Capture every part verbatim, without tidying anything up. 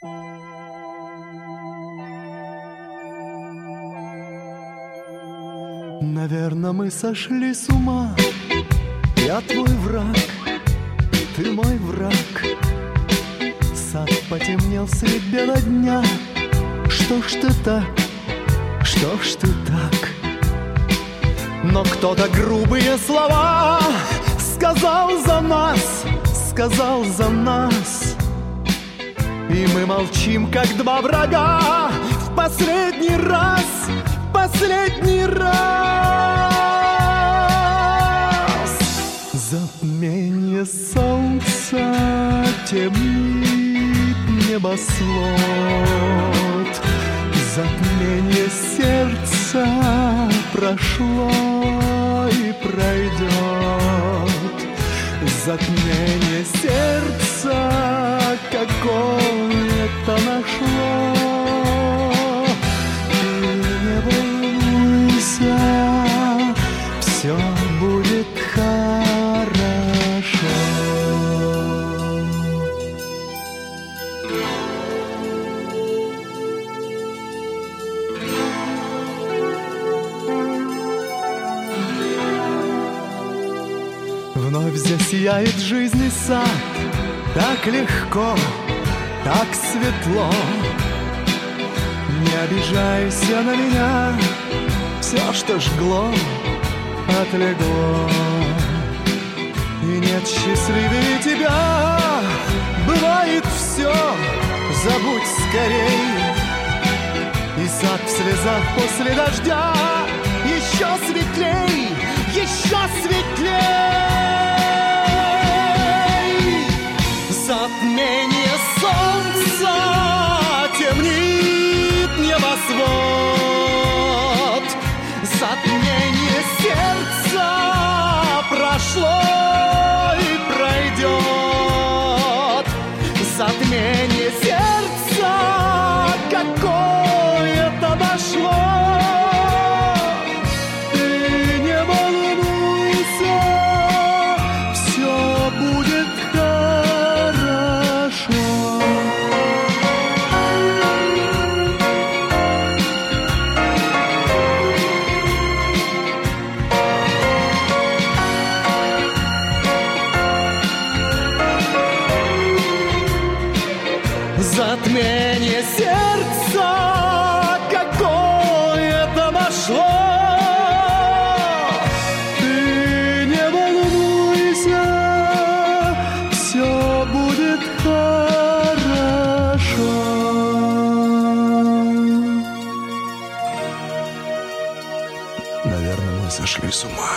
Наверно, мы сошли с ума. Я твой враг, ты мой враг. Сад потемнел средь бела дня. Что ж ты так, что ж ты так? Но кто-то грубые слова сказал за нас, сказал за нас. И мы молчим, как два врага. В последний раз, в последний раз. Затмение солнца темнит небосвод. Затмение сердца прошло и пройдет. Затмение сердца какое-то нашло. Ты не волнуйся, все будет хорошо. Вновь засияет жизнь и сад. Так легко, так светло. Не обижайся на меня. Все, что жгло, отлегло. И нет счастливее тебя. Бывает все, забудь скорей. И сад в слезах после дождя еще светлей, еще светлей. Затмение солнца темнит небосвод. Затмение сердца прошло и пройдет. Затмение сердца какое-то дошло. Ты не волнуйся, все будет хорошо. Затмение сердца какое-то нашло. Ты не волнуйся, все будет хорошо. Наверное, мы сошли с ума.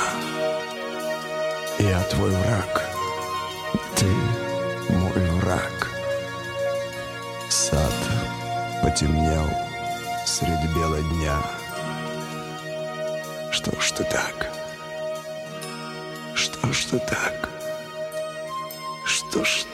Я твой враг, ты мой враг. Сад потемнел среди бела дня. Что ж ты так? Что ж ты так? Что ж